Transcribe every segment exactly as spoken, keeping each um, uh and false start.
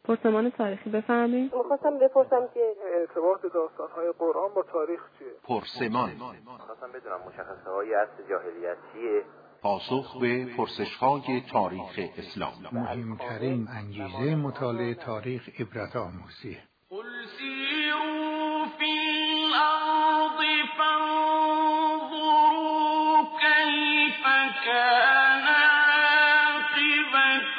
پرسمان تاریخی بفرمایید. می‌خواستم بپرسم که ارتباط داستان‌های قرآن با تاریخ چیه؟ پرسمان. می‌خواستم بدونم مشخصه‌های عصر جاهلیت چیه؟ پاسخ به پرسش‌های تاریخ اسلام. مهمترین انگیزه مطالعه تاریخ عبرت آموزیه. قل سیروا فی الارض فانظروا کیف کان عاقبة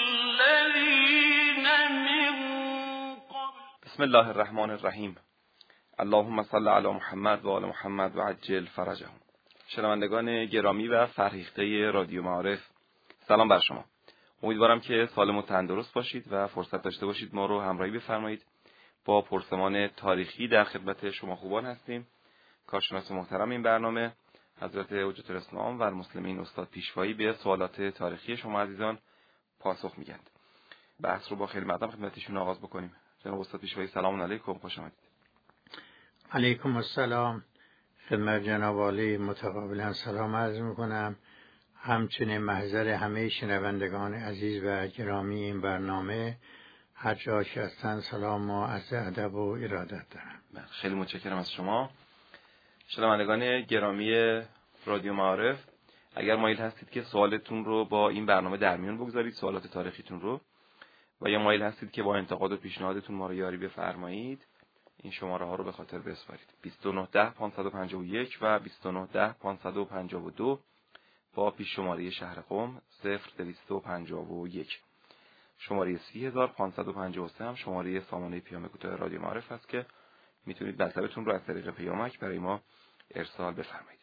الذین من قبل. بسم الله الرحمن الرحیم. اللهم صل علی محمد و آل محمد و عجل فرجهم. شنوندگان گرامی و فرهیخته رادیو معارف، سلام بر شما. امیدوارم که سالم و تندرست باشید و فرصت داشته باشید ما رو همراهی بفرمایید. با پرسمان تاریخی در خدمت شما خوبان هستیم. کارشناس محترم این برنامه حضرت حجت الاسلام و المسلمین استاد پیشوایی به سوالات تاریخی شما عزیزان پاسخ می‌دهند. بحث رو با خیلی مقدم خدمتشون آغاز بکنیم. جناب استاد پیشوایی سلام علیکم، خوش آمدید. علیکم السلام. خدمت جناب عالی متقابلا سلام عرض میکنم. همچنین محضر همه شنوندگان عزیز و گرامی این برنامه هر جا که هستند سلام و عرض ادب و ارادت دارم. خیلی متشکرم از شما. شنوندگان گرامی رادیو معارف، اگر مایل هستید که سوالتون رو با این برنامه در میون بگذارید، سوالات تاریخیتون رو، و یا مایل هستید که با انتقاد و پیشنهادتون ما رو یاری بفرمایید، این شماره ها رو به خاطر بسپارید: بیست و نه ده پانصد و پنجاه و یک و بیست و نه ده پانصد و پنجاه و دو با پیش شماره شهر قم صفر دویست و پنجاه و یک. شماره سی هزار پانصد و پنجاه و سه هم شماره سامانه پیام کوتاه رادیو معارف است که میتونید مطلبتون رو از طریق پیامک برای ما ارسال بفرمایید.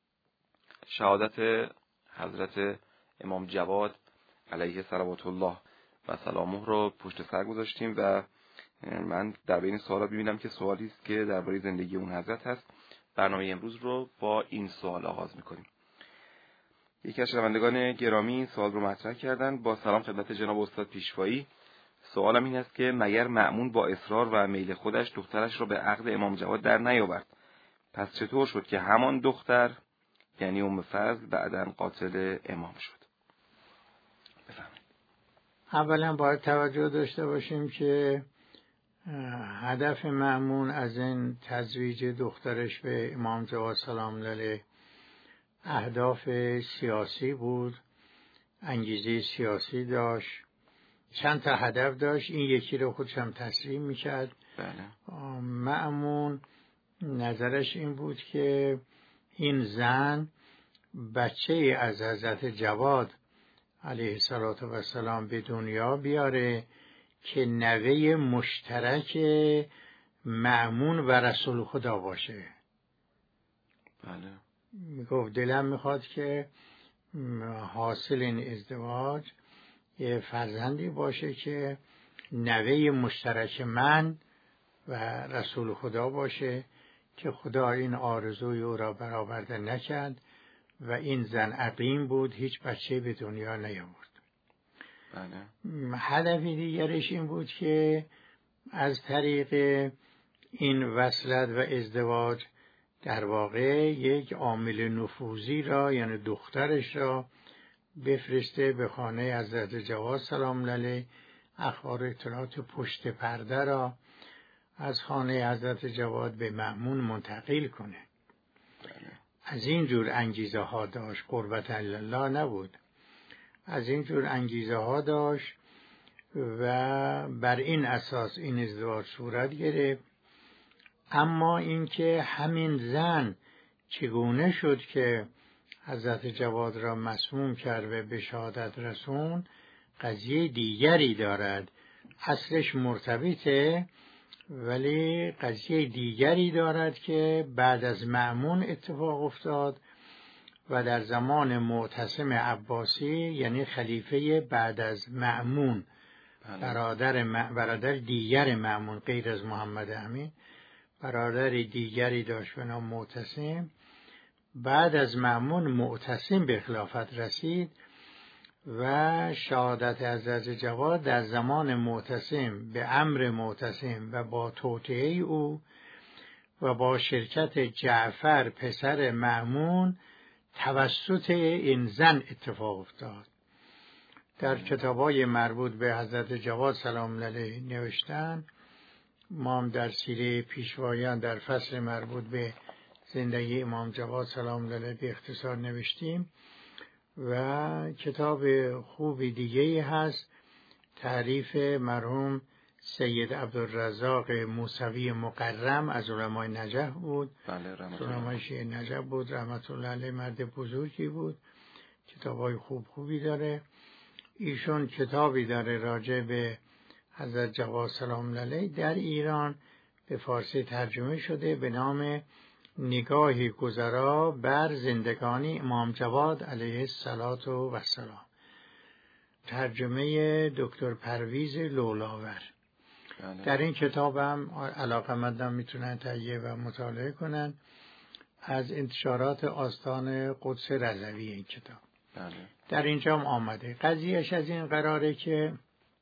شهادت حضرت امام جواد علیه صلوات الله و سلامه رو پشت سر گذاشتیم و من در بین سوالات می‌بینم که سوالی است که درباره زندگی اون حضرت هست. برنامه امروز رو با این سوال آغاز می‌کنیم. یکی از شنوندگان گرامی این سوال رو مطرح کردن: با سلام خدمت جناب استاد پیشوایی، سوالم این است که مگر مأمون با اصرار و میل خودش دخترش را به عقد امام جواد در نیاورد، پس چطور شد که همان دختر یعنی ام فضل بعداً قاتل امام شد؟ بفرمایید. اولا باید توجه داشته باشیم که هدف مأمون از این تزویج دخترش به امام جواد سلام علیه اهداف سیاسی بود، انگیزه سیاسی داشت، چند تا هدف داشت. این یکی رو خودش هم تسلیم میکرد. بله. مأمون نظرش این بود که این زن بچه از حضرت جواد علیه السلام به دنیا بیاره که نوه مشترک مأمون و رسول خدا باشه. بله. میگفت دلم میخواد که حاصل این ازدواج یه فرزندی باشه که نوه مشترک من و رسول خدا باشه که خدا این آرزوی او را برآورده نکرد و این زن عقیم بود، هیچ بچه به دنیا نیاورد. بله. هدف دیگرش این بود که از طریق این وصلت و ازدواج در واقع یک عامل نفوذی را یعنی دخترش را بفرسته به خانه حضرت جواد سلام علیه، اخبار اطلاعات پشت پرده را از خانه حضرت جواد به مأمون منتقل کنه. از این جور انگیزه ها داشت، قربت الله نبود. از این جور انگیزه ها داشت و بر این اساس این ازدواج صورت گرفت. اما اینکه همین زن چگونه شد که حضرت جواد را مسموم کرد و به شهادت رسون، قضیه دیگری دارد. اصلش مرتبطه ولی قضیه دیگری دارد که بعد از مأمون اتفاق افتاد و در زمان معتصم عباسی یعنی خلیفه بعد از مأمون، برادر برادر دیگر مأمون غیر از محمد امین، برادر دیگری داشت به نام معتصم. بعد از مأمون معتصم به خلافت رسید و شهادت حضرت جواد در زمان معتصم به امر معتصم و با توطئه او و با شرکت جعفر پسر مأمون توسط این زن اتفاق افتاد. در کتابای مربوط به حضرت جواد سلام علیه نوشتن. ما هم در سیره پیشوایان در فصل مربوط به زندگی امام جواد سلام علیه به اختصار نوشتیم و کتاب خوبی دیگه هست، تعریف مرحوم سید عبدالرزاق موسوی مقرم از علمای نجف بود. بله رحمت علمای شیعه نجف بود، رحمت الله علیه، مرد بزرگی بود، کتابای خوب خوبی داره. ایشون کتابی داره راجع به حضرت جواد سلام علیه، در ایران به فارسی ترجمه شده به نام نگاهی گذرا بر زندگانی امام جواد علیه السلام، ترجمه دکتر پرویز لولاور. بله. در این کتاب هم علاقه‌مندان میتونن تهیه و مطالعه کنن از انتشارات آستان قدس رضوی این کتاب. بله. در اینجا هم آمده. قضیهش از این قراره که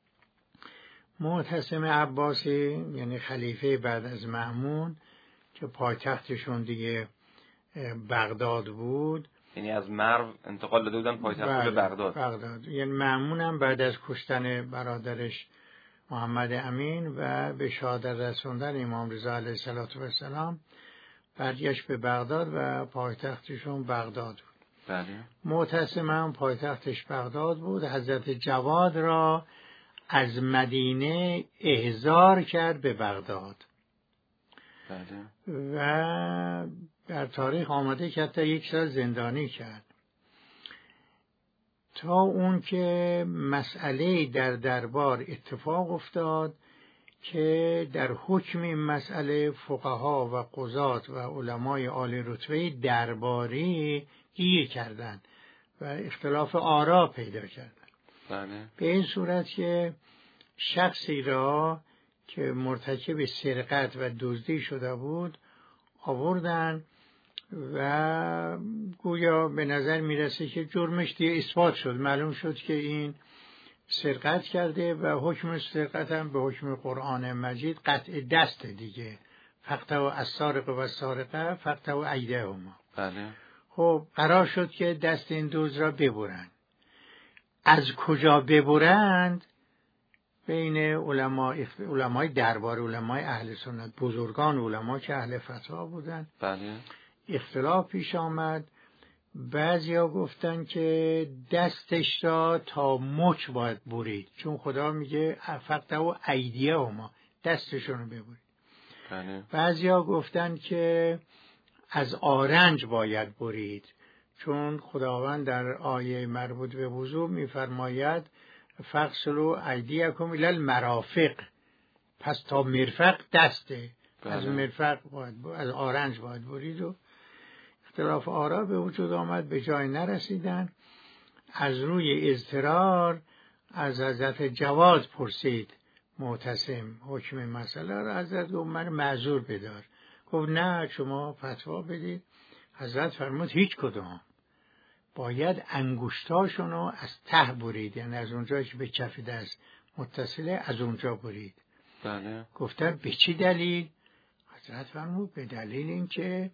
معتصم عباسی یعنی خلیفه بعد از مأمون که پایتختشون دیگه بغداد بود، یعنی از مرو انتقال داده بودن پایتخت به بغداد. بغداد. یعنی مأمون هم بعد از کشتن برادرش محمد امین و به شهادت رسوندن امام رضا علیه السلام برگشت به بغداد و پایتختشون بغداد بود. بله. معتصم هم پایتختش بغداد بود. حضرت جواد را از مدینه احضار کرد به بغداد. بله. و در تاریخ آمده که حتی یک سال زندانی کرد تا اون که مسئله در دربار اتفاق افتاد که در حکم این مسئله فقها و قضات و علمای عالی رتبه درباری گیر کردند و اختلاف آرا پیدا کردند. بله. به این صورت که شخصی را که مرتکب سرقت و دزدی شده بود آوردن و گویا به نظر میرسه که جرمش دیگه اثبات شد، معلوم شد که این سرقت کرده و حکم سرقت هم به حکم قرآن مجید قطع دست دیگه، فقطع السارق و السارقه فقطع ایدیهما. بله. خب قرار شد که دست این دزد را ببرند. از کجا ببرند؟ بین علما علمای دربار، علمای اهل سنت، بزرگان علما که اهل فتوا بودن، بله. اختلاف پیش آمد. بعضیا گفتن که دستش را تا مچ باید برید، چون خدا میگه فقط و ایدیه هما، دستشون رو ببرید. بله. بعضیا گفتن که از آرنج باید برید، چون خداوند در آیه مربوط به وضو میفرماید فغسلوا ایدیکم الی المرافق، پس تا مرفق دسته. بله. از مرفق باید از آرنج باید برید و اختلاف آرا به وجود آمد، به جای نرسیدن. از روی اضطرار از حضرت جواد پرسید معتصم حکم مسئله را، حضرت گفت من معذور بدار. گفت نه شما فتوا بدید. حضرت فرمود هیچ کدام، باید انگشتاشونو از ته برید، یعنی از اونجایی که به کف دست متصله از اونجا برید. بله. گفتن به چی دلیل؟ حضرت فرمود به دلیل این که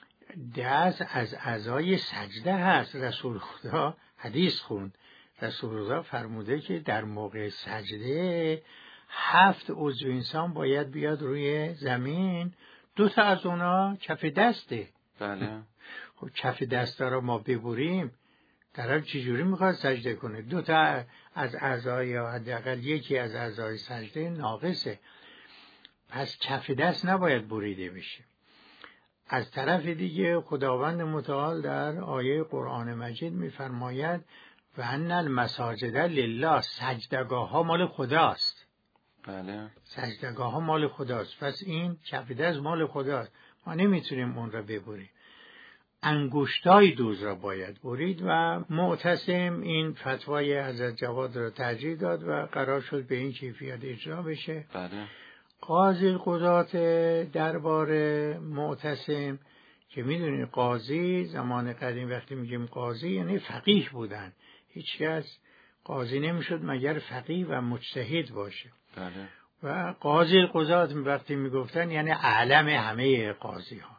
دست از اعضای سجده هست. رسول خدا حدیث خوند، رسول خدا فرموده که در موقع سجده هفت عضو انسان باید بیاد روی زمین، دو تا از اونا کف دسته. بله. خب کف دستا رو ما ببریم، طرف چجوری میخواد سجده کنه؟ دو تا از اعضای یا حداقل یکی از اعضای سجده ناقصه، پس کف دست نباید بریده بشه. از طرف دیگه خداوند متعال در آیه قرآن مجید میفرماید و ان المساجد لله، سجدگاه ها مال خداست. بله. سجدگاه ها مال خداست، پس این کف دست مال خداست، ما نمیتونیم اون را ببریم. انگشتای دوز را باید برید و معتصم این فتوای حضرت جواد را ترجیح داد و قرار شد به این کیفیت اجرا بشه. بله. قاضی قضات دربار معتصم که میدونید قاضی زمان قدیم وقتی میگیم قاضی یعنی فقیه بودن، هیچ کس قاضی نمیشد مگر فقیه و مجتهد باشه. بله. و قاضی قضات وقتی میگفتن یعنی اعلم همه قاضی ها.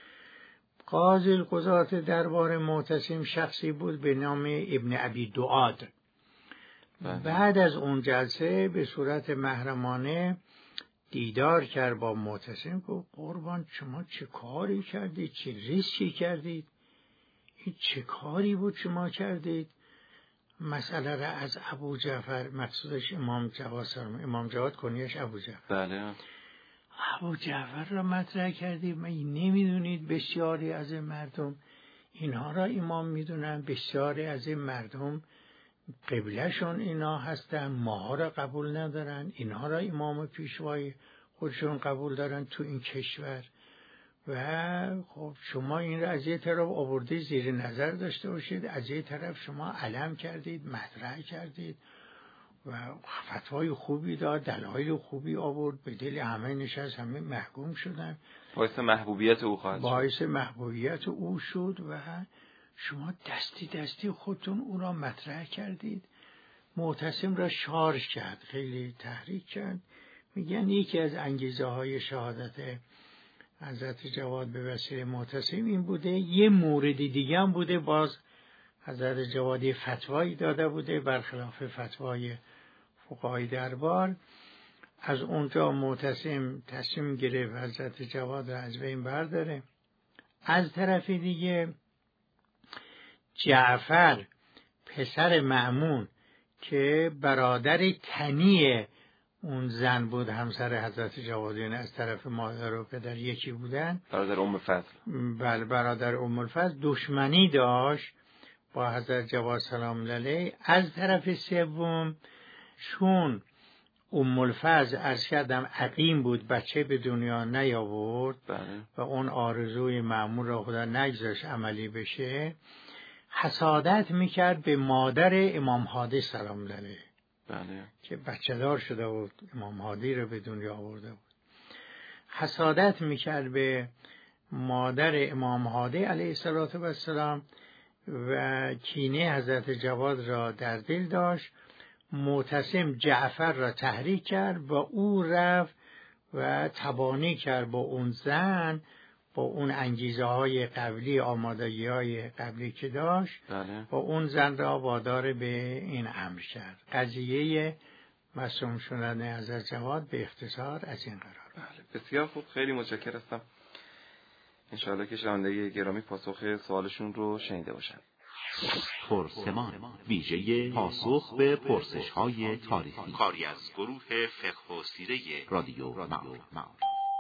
قاضی قضات دربار معتصم شخصی بود به نام ابن ابی دعاد. بعد از اون جلسه به صورت محرمانه دیدار کرد با معتصم، گفت قربان شما چه کاری کردید، چه ریسکی کردید، این چه کاری بود شما کردید؟ مسئله را از ابو جعفر، مقصودش امام جواد سلام، امام جواد کنیش ابو جعفر، بله، ابو جعفر را مطرح کردید. من نمیدونید بسیاری از این مردم اینها را امام میدونن، بسیاری از این مردم قبلهشون اینا هستن، ماها را قبول ندارن، اینها را امام پیشوای خودشون قبول دارن تو این کشور. و خب شما این را از یه طرف آورده زیر نظر داشته باشید، از یه طرف شما علم کردید، مطرح کردید و فتوای خوبی داد، دلایل خوبی آورد، به دل همه نشست، همه محکوم شدن، باعث محبوبیت او خواهد شد. باعث محبوبیت او شد و شما دستی دستی خودتون او را مطرح کردید. معتصم را شارژ کرد، خیلی تحریک کرد. میگن یکی از انگیزه های شهادت حضرت جواد به وسیله معتصم این بوده. یه مورد دیگه هم بوده، باز حضرت جواد فتوایی داده بوده برخلاف فتوای فقهای دربار. از اونجا معتصم تصمیم گرفت حضرت جواد را از بین برداره. از طرف دیگه جعفر پسر مأمون که برادر تنی اون زن بود، همسر حضرت جوادیان، از طرف مادر و پدر یکی بودن، برادر ام الفضل. بله، برادر ام الفضل، دشمنی داشت با حضرت جواد سلام علیه. از طرف سوم چون ام الفضل عرض کردم عقیم بود، بچه به دنیا نیاورد، بله. و اون آرزوی مأمون را خدا نگذاشت عملی بشه، حسادت میکرد به مادر امام هادی سلام علیه، بله. که بچه دار شده بود، امام هادی را به دنیا آورده بود. حسادت میکرد به مادر امام هادی علیه السلام و کینه حضرت جواد را در دل داشت. معتصم جعفر را تحریک کرد و او رفت و تبانی کرد با اون زن، با اون انگیزه های قبلی، آمادگی های قبلی که داشت، بله. با اون زن را وادار به این امر کرد. قضیه معصوم شدن حضرت جواد به اختصار از این قرار. بله، بسیار خوب، خیلی متشکرم هستم. انشاءالله که شنونده گرامی پاسخ سوالشون رو شنیده باشن. پرسمان، ویژه پاسخ به پرسش‌های تاریخی، کاری از گروه فقه و سیره رادیو معارف.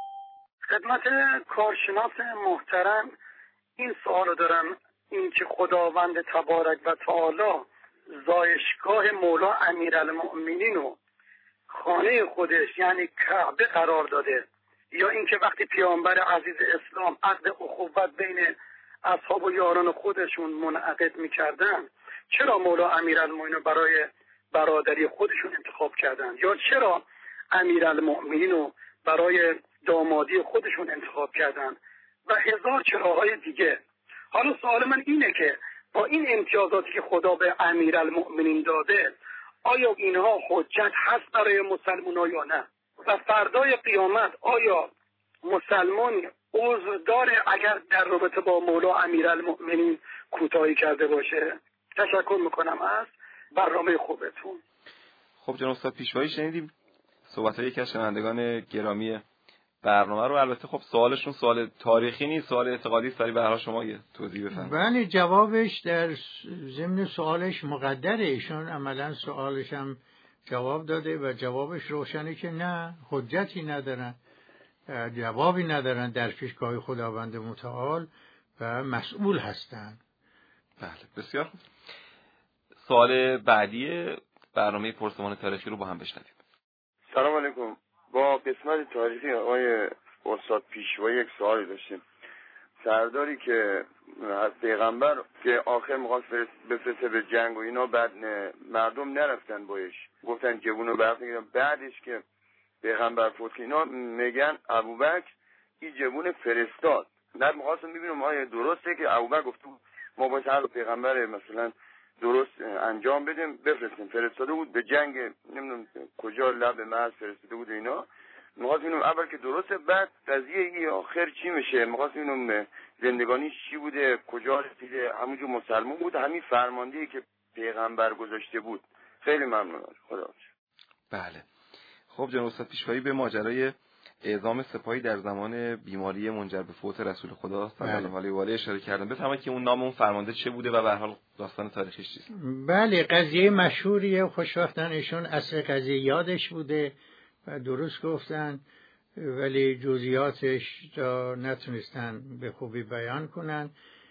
خدمت کارشناس محترم این سوال رو دارم، این که خداوند تبارک و تعالی زایشگاه مولا امیرالمؤمنین رو خانه خودش یعنی کعبه قرار داده، یا اینکه وقتی پیامبر عزیز اسلام عقد اخوت بین اصحاب و یاران خودشون منعقد میکردن، چرا مولا امیرالمؤمنین برای برادری خودشون انتخاب کردن، یا چرا امیرالمؤمنین رو برای دامادی خودشون انتخاب کردن و هزار چراهای دیگه. حالا سوال من اینه که با این امتیازاتی که خدا به امیرالمؤمنین داده، آیا اینها حجت هست برای مسلمان‌ها یا نه؟ و فردای قیامت آیا مسلمان عذر داره اگر در رابطه با مولا امیرالمؤمنین کوتاهی کرده باشه؟ تشکر میکنم از برنامه خوبتون. خب جناب استاد پیشوایی شنیدیم صحبت‌های یکی از شنوندگان گرامی برنامه رو. البته خب سوالشون سوال تاریخی نیست، سوال اعتقادی است، ولی به هر حال شما یه توضیح بفرمایید. بله، جوابش در ضمن سوالش مقدره. ایشون عملا سوالش هم جواب داده و جوابش روشنه که نه، حجتی ندارن، جوابی ندارن در پیشگاه خداوند متعال و مسئول هستند. بله، بسیار خوب. سوال بعدی برنامه پرسمان تاریخی رو با هم بشنویم. سلام علیکم. با قسمت تاریخی آقای استاد پیشوایی یک سوالی داشتیم. سرداری که از پیغمبر که آخر می‌خواست بفرسته به جنگ و اینا، بعد مردم نرفتن بایش، گفتن جوونو برمیگردن. بعدش که پیغمبر فوت که اینا میگن ابوبکر این جوون فرستاد. بعد می‌خواستم ببینم آیا درسته که ابوبکر گفت ما باید هر پیغمبر مثلا درست انجام بدیم بفرستیم، فرستاده بود به جنگ، نمیدونم کجا لب مرز فرستاده بود اینا. می‌خواستم ببینم اول که درسته، بعد قضیه این آخر چی میشه. می‌خواستم ببینم زندگانیش چی بوده، کجا رسیده، همونجور مسلمان بود، همین فرماندهی که پیغمبر گذاشته بود. خیلی ممنونم. خدا. بله. خب جناب استاد پیشوایی به ماجرای اعزام سپاهی در زمان بیماری منجر به فوت رسول خدا صلی الله علیه و آله اشاره کردن. بفرمایید که اون نام اون فرمانده چه بوده و به هر حال داستان تاریخیش چیست؟ بله، قضیه مشهوریه. خوشبختانه ایشون اصل قضیه یادش بوده و درست گفتن، ولی جزئیاتش را نتونستن به خوبی بیان کنن.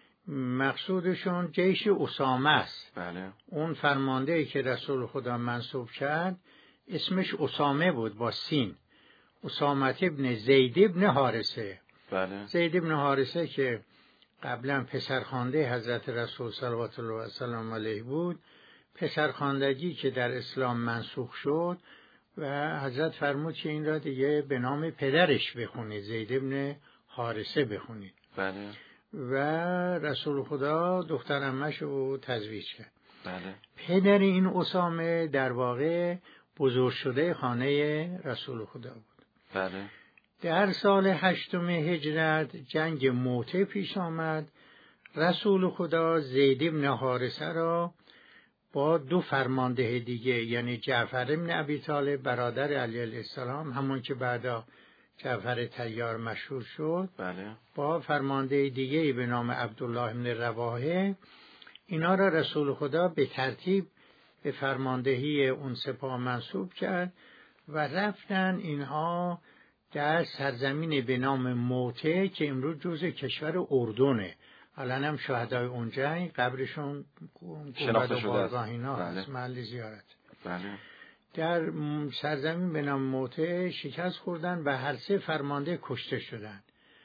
مقصودشون جیش اسامه است. بله. اون فرماندهی که رسول خدا منصوب کرد اسمش اسامه بود با سین، اسامه ابن زید ابن حارثه. بله. زید ابن حارثه که قبلا پسرخوانده حضرت رسول صلوات الله و سلام علیه بود، پسرخواندگی که در اسلام منسوخ شد و حضرت فرمود که این را دیگه به نام پدرش بخونید، زید ابن حارثه بخونید. بله. و رسول خدا دختر عمش رو تزویج کرد. بله. پدر این اسامه در واقع بزرگ شده خانه رسول خدا بود. بله. در سال هشتم هجرت جنگ موته پیش آمد. رسول خدا زید ابن حارثه را با دو فرمانده دیگه، یعنی جعفر ابن ابی طالب برادر علی علیه السلام، همون که بعدا جعفر طیار مشهور شد، بله. با فرمانده دیگه به نام عبدالله ابن رواحه، اینا را رسول خدا به ترتیب به فرماندهی اون سپاه منصوب کرد و رفتن اینها در سرزمین به نام موته که امروز جزء کشور اردنه. الان هم شهدای اون جنگ قبرشون شناخته شده است. بله. محل زیارت. بله. در سرزمین به نام موته شکست خوردن و هر سه فرمانده کشته شدند.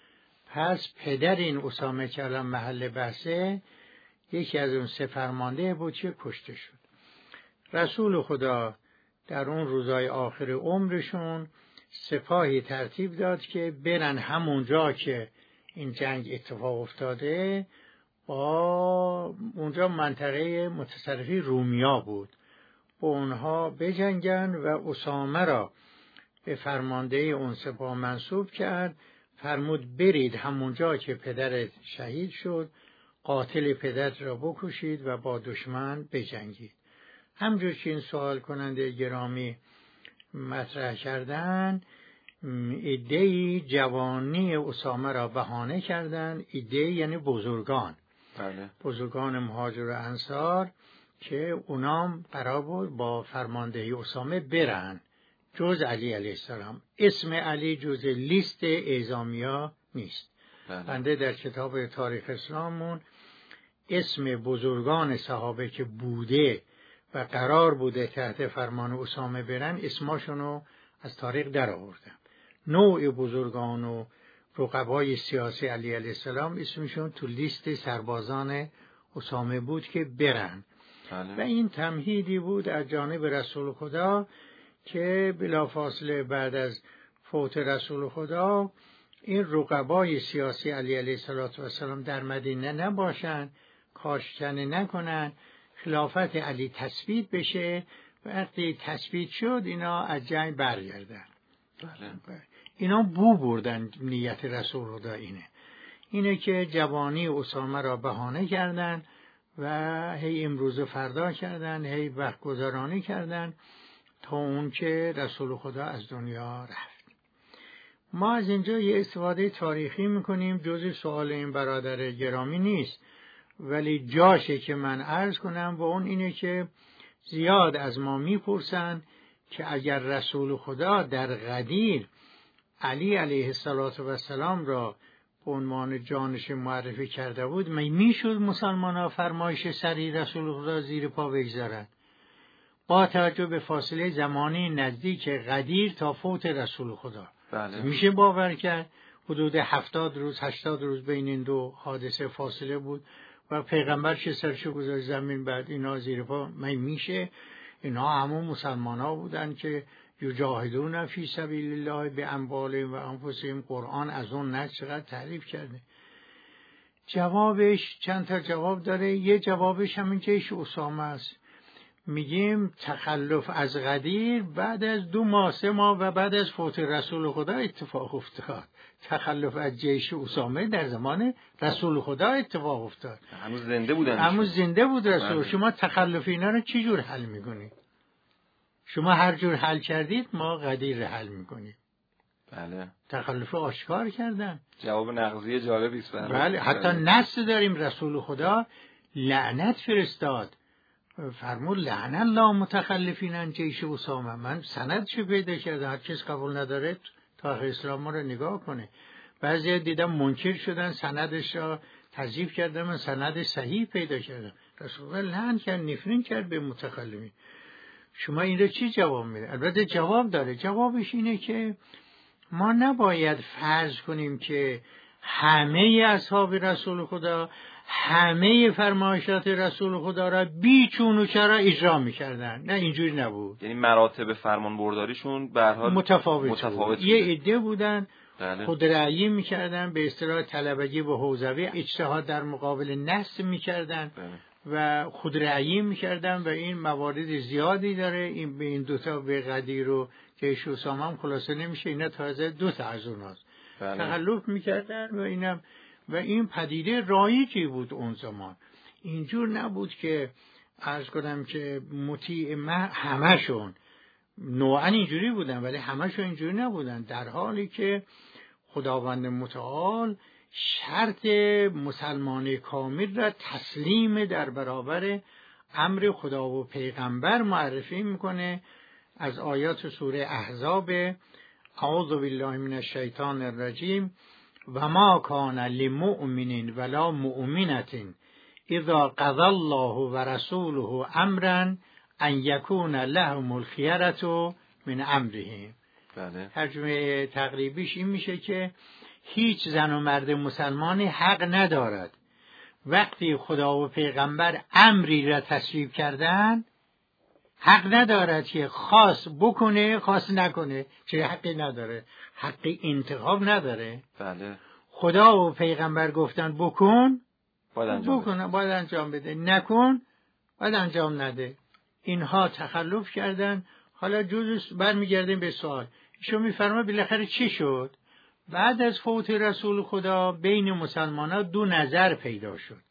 پس پدر این اسامه که الان محل بحثه یکی از اون سه فرمانده بود که کشته شد. رسول خدا در اون روزای آخر عمرشون سپاهی ترتیب داد که برن همونجا که این جنگ اتفاق افتاده، با اونجا منطقه متصرفی رومیا بود، با اونها بجنگن و اسامه را به فرمانده اون سپاه منصوب کرد. فرمود برید همونجا که پدرت شهید شد، قاتل پدرت را بکشید و با دشمن بجنگید. همجور که این سوال کننده گرامی مطرح کردن، ایدهی جوانی اسامه را بهانه کردن. ایده یعنی بزرگان، بله. بزرگان مهاجر و انصار که اونام قرار بود با فرماندهی اسامه برن، جز علی علیه السلام. اسم علی جز لیست اعزامیا نیست. بله. بنده در کتاب تاریخ اسلاممون اسم بزرگان صحابه که بوده و قرار بوده تحت فرمان اسامه برن اسماشونو از تاریخ در آوردم. نوع بزرگان و رقبای سیاسی علی علیه السلام اسمشون تو لیست سربازان اسامه بود که برن. بله. و این تمهیدی بود از جانب رسول خدا که بلافاصله بعد از فوت رسول خدا این رقبای سیاسی علی علیه السلام در مدینه نباشن، کارشکنی نکنن، خلافت علی تثبیت بشه. وقتی تثبیت شد اینا از جنگ برگردن. بله. اینا بو بردن. نیت رسول خدا اینه اینه که جوانی اسامه را بهانه کردن و هی امروز و فردا کردن، هی وقت گذرانی کردن تا اون که رسول خدا از دنیا رفت. ما از اینجا یه استفاده تاریخی میکنیم، جزء سوال این برادر گرامی نیست، ولی جاشه که من عرض کنم و اون اینه که زیاد از ما میپرسن که اگر رسول خدا در غدیر علی علیه السلام را به عنوان جانش معرفی کرده بود، می میشد مسلمان ها فرمایش سری رسول خدا زیر پا بگذارند با توجه به فاصله زمانی نزدیک غدیر تا فوت رسول خدا؟ بله. میشه باور کرد حدود هفتاد روز هشتاد روز بین این دو حادثه فاصله بود و پیغمبر چه سرشو گذاشت زمین، بعد اینا زیر پا؟ می میشه اینا همون مسلمان ها بودن که یجاهدون فی سبیل الله به اموالهم و انفسهم. قرآن از اون نه چقدر تعریف کرده. جوابش چند تا جواب داره. یه جوابش همین جیش اسامه است. میگیم تخلف از غدیر بعد از دو ماه سه ماه و بعد از فوت رسول خدا اتفاق افتاد. تخلف از جیش اسامه در زمان رسول خدا اتفاق افتاد. هنوز زنده بودن. هنوز زنده بود رسول. شما تخلف اینا رو چی جور حل میکنید؟ شما هر جور حل کردید ما قدیر حل میکنیم. بله. تخلف آشکار کردن. جواب نقضی جالبی است. بله. حتی نص داریم رسول خدا لعنت فرستاد، فرمود لعن الله متخلفین عن جیش اسامه. من سندشو پیدا کردم، هر کس قبول نداره تاریخ اسلام رو نگاه کنه. بعضی دیدم منکر شدن، سندش را تضعیف کردم، من سند صحیح پیدا کردم. رسول الله لعن کرد، نفرین کرد به متخلفین. شما این رو چی جواب میده؟ البته جواب داره. جوابش اینه که ما نباید فرض کنیم که همه اصحاب رسول خدا همه فرمایشات رسول خدا را بی چون و چرا اجرا می‌کردن. نه، اینجوری نبود. یعنی مراتب فرمان برداریشون به هر حال متفاوت, متفاوت بود. یه عده بودن بله. خود رأیی می‌کردن، به اصطلاح طلبگی و حوزوی، اجتهاد در مقابل نص می‌کردن و خود رأیی می‌کردن و این موارد زیادی داره. این به این دوتا به قدیر و جیش اسامه هم خلاصه نمیشه، اینا تازه دو تا از اوناست. بله. تخلف می‌کردن و اینم و این پدیده رایجی بود اون زمان. اینجور نبود که عرض کنم که مطیع همشون نوعا اینجوری بودن، ولی همشون اینجوری نبودن، در حالی که خداوند متعال شرط مسلمان کامل را تسلیم در برابر امر خدا و پیغمبر معرفی میکنه. از آیات سوره احزاب اعوذ بالله من الشیطان الرجیم و ما کان لمؤمن ولا مؤمنة اذا قضى الله و رسوله امرا ان یکون لهم الخیرة من امرهم. بله. ترجمه تقریبیش این میشه که هیچ زن و مرد مسلمانی حق ندارد وقتی خدا و پیغمبر امری را تصویب کردن، حق ندارد که خاص بکنه خاص نکنه. چه حقی نداره؟ حقی انتخاب نداره. بله. خدا و پیغمبر گفتن بکن باید انجام بکن، باید انجام بده، نکن باید انجام نده. اینها تخلف کردن. حالا جزء برمیگردیم به سوال. ایشون میفرما بالاخره چی شد؟ بعد از فوت رسول خدا بین مسلمان‌ها دو نظر پیدا شد.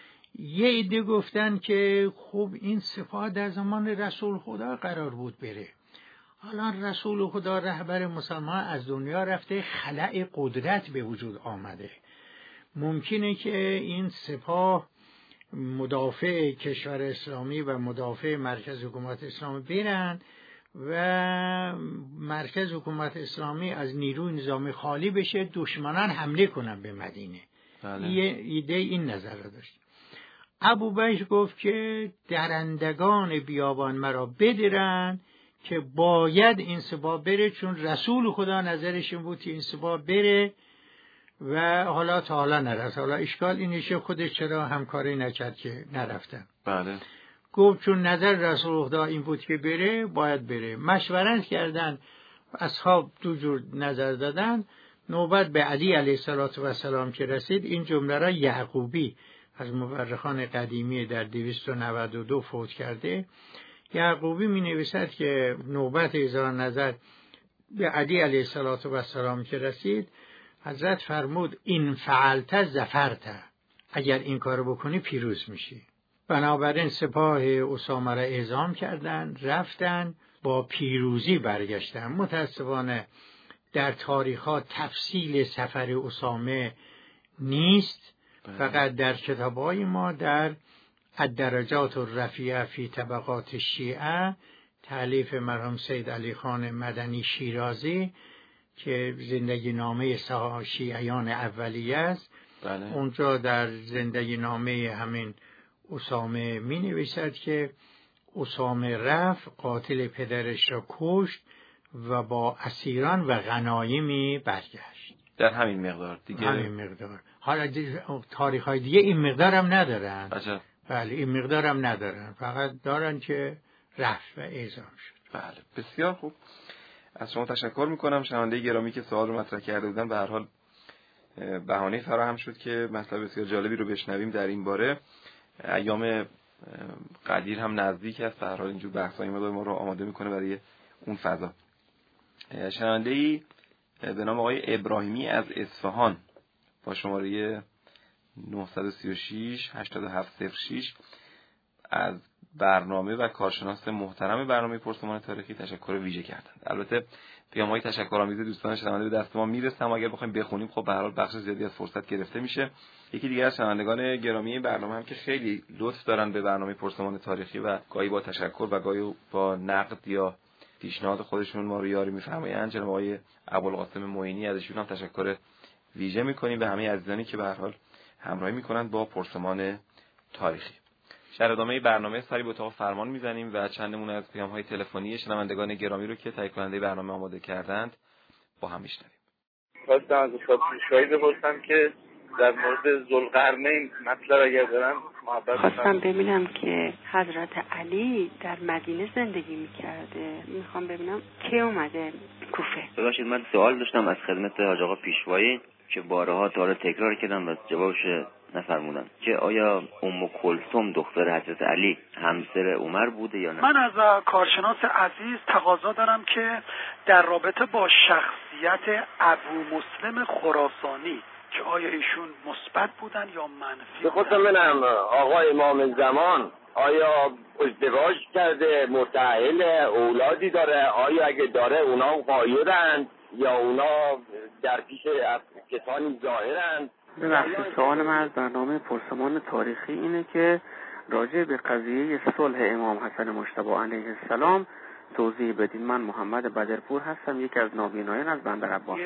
یه عده گفتن که خب این صفات در زمان رسول خدا قرار بود بره، حالا رسول خدا رهبر مسلمان از دنیا رفته، خلأ قدرت به وجود آمده، ممکنه که این سپاه مدافع کشور اسلامی و مدافع مرکز حکومت اسلامی برن و مرکز حکومت اسلامی از نیروی نظامی خالی بشه، دشمنان حمله کنن به مدینه. بله. یه ایده این نظر را داشت. ابوبکر گفت که درندگان بیابان مرا بدرن که باید این سپاه بره، چون رسول خدا نظرش این بود که این سپاه بره و حالا تا حالا نرفت. حالا اشکال اینشه خودش چرا همکاری نکرد که نرفتن. بله. گفت چون نظر رسول خدا این بود که بره باید بره. مشورت کردن، اصحاب دو جور نظر دادن. نوبت به علی علیه السلام که رسید، این جمله را یعقوبی از مورخان قدیمی در دویست و نود و دو فوت کرده. یعقوبی می نویسد که نوبت اظهار نظر به علی علیه السلام که رسید، حضرت فرمود این فعلت ظفرت، اگر این کارو بکنی پیروز میشی. بنابراین سپاه اسامه را اعزام کردن، رفتن، با پیروزی برگشتن. متاسفانه در تاریخ‌ها تفصیل سفر اسامه نیست، فقط در کتاب‌های ما در الدرجات الرفیعه فی طبقات الشیعه تألیف مرحوم سید علی خان مدنی شیرازی که زندگی نامه شیعیان اولیه است، بله. اونجا در زندگی نامه همین اسامه می نویسد که اسامه رفت، قاتل پدرش را کشت و با اسیران و غنایمی برگشت. در همین مقدار دیگه. همین مقدار. حالا تاریخ های دیگه این مقدار هم ندارن. عجب. بله، این مقدار هم ندارن، فقط دارن که رفت و اعزام شد. بله، بسیار خوب. از شما تشکر میکنم شنونده گرامی که سوال رو مطرح کرده بودن. به هر حال بهانه فراهم شد که مطلب بسیار جالبی رو بشنویم در این باره. ایام قدیر هم نزدیک است، به هر حال اینجور بحث‌های ما رو آماده میکنه برای اون فضا. شنونده‌ای به نام آقای ابراهیمی از اصفهان با شماره نه سه شش هشت هفت صفر شش از برنامه و کارشناس محترم برنامه پرسمان تاریخی تشکر ویژه کردند. البته پیام‌های تشکرآمیز دوستان شنونده به دست ما میرسه، اما اگر بخوایم بخونیم خب به هر حال بخش زیادی از فرصت گرفته میشه. یکی دیگه از شنوندگان گرامی این برنامه هم که خیلی لطف دارن به برنامه پرسمان تاریخی و گاهی با تشکر و گاهی با نقد یا پیشنهاد خودشون ما رو یاری می‌فرمایند، جناب آقای ابوالقاسم معینی، ازشون هم تشکر ویژه می‌کنیم. به همه عزیزانی که به هر حال همراهی می‌کنند با پرسمان تاریخی. در ادامه برنامه سری به اتاق فرمان میزنیم و چند نمونه از پیام‌های تلفنی شنوندگان گرامی رو که تهیه کننده برنامه آماده کردند با هم میشنویم. خواستم از استاد پیشوایی بپرسم که در مورد ذوالقرنین مطلب اگر دارن محبت خواستم ببینم که حضرت علی در مدینه زندگی میکرده، میخوام ببینم کی اومده کوفه. ببخشید من سوال داشتم از خدمت حاج آقا پیشوایی که بارها تا حالا تکرار کردم و جوابش نفرمودن که آیا ام کلثوم دختر حضرت علی همسر عمر بوده یا نه؟ من از کارشناس عزیز تقاضا دارم که در رابطه با شخصیت ابو مسلم خراسانی که آیا ایشون مثبت بودن یا منفی؟ به خودم ببینم آقا امام زمان آیا ازدواج کرده، متأهل، اولادی داره؟ آیا اگه داره اونا غایبند یا اونا در پیش کسانی ظاهرند؟ ببخشید سوال من از برنامه پرسمان تاریخی اینه که راجع به قضیه صلح امام حسن مجتبی علیه السلام توضیح بدین. من محمد بدرپور هستم، یکی از نابینایان از بندر عباس.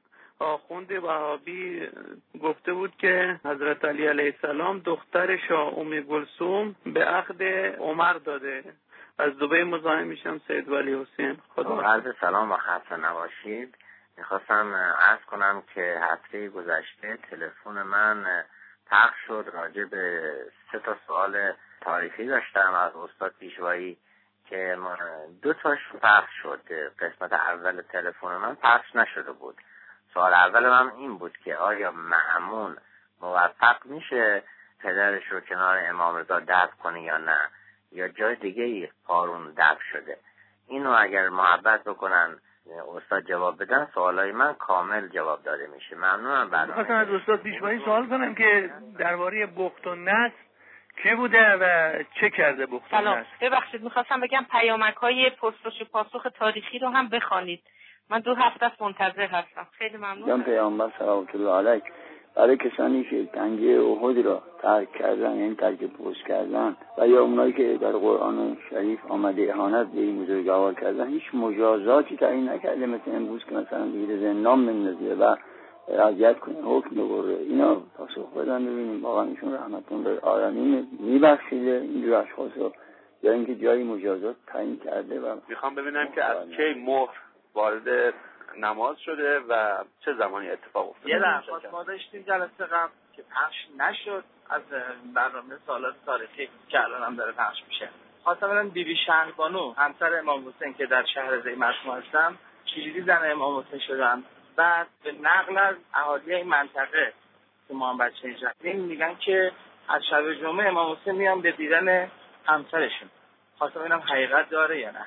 آخوند وهابی گفته بود که حضرت علی علیه السلام دختر شاه ام کلثوم به عقد عمر داده. از دبی مزاحم میشم، سید ولی حسین. خدا عرض سلام و خسته نباشید. میخواستم عرض کنم که هفته گذشته تلفن من پخش شد، راجع به سه تا سوال تاریخی داشتم از استاد پیشوایی که دو تاش پخش شد. قسمت اول تلفن من پخش نشده بود. سوال اول من این بود که آیا مأمون موفق میشه پدرش رو کنار امام رضا دفن کنه یا نه، یا جای دیگه ای قارون دفن شده؟ اینو اگر محبت بکنن استاد جواب بدن سوالای من کامل جواب داده میشه. ممنونم. بعد خواستم از استاد پیشوایی سوال کنم که درباره بخت و نصر که بوده و چه کرده بخت و نصر؟ ببخشید میخواستم بگم پیامک‌های پرسش و پاسخ تاریخی رو هم بخوانید. من دو هفته است منتظر هستم. خیلی ممنون. جان پیامبر صلوات الله علیه برای کسانی که تنگه احد را ترک کردن، یعنی ترک پوست کردن، و یا اونایی که در قرآن شریف آمده اهانت به این بزرگوار کردن، هیچ مجازاتی تعیین نکرده مثل امروز که مثلا دیگه زندان بندازه و اذیت کنه، حکم بگره. اینا پاسخ بدن ببینیم واقعا ایشون رحمتون به عالمین میبخشیده اینجور اشخاص رو، یا اینکه جایی مجازات تعیین کرده. و میخوام ببینم که از کی مهر وارد نماز شده و چه زمانی اتفاق افتاده. یه درخواست ما داشتیم جلسه قبل که پخش نشد از برنامه سوالات تاریخی که الان هم داره پخش میشه. خواستم ببینم بیبی شهربانو همسر امام حسین که در شهر زی مسموع هستم چجوری زن امام حسین شدن. بعد به نقل از اهالی این منطقه که ما هم بچه نشدیم میگن که از شب جمعه امام حسین میان به دیدن همسرشون. خواستم ببینم حقیقت داره یا نه.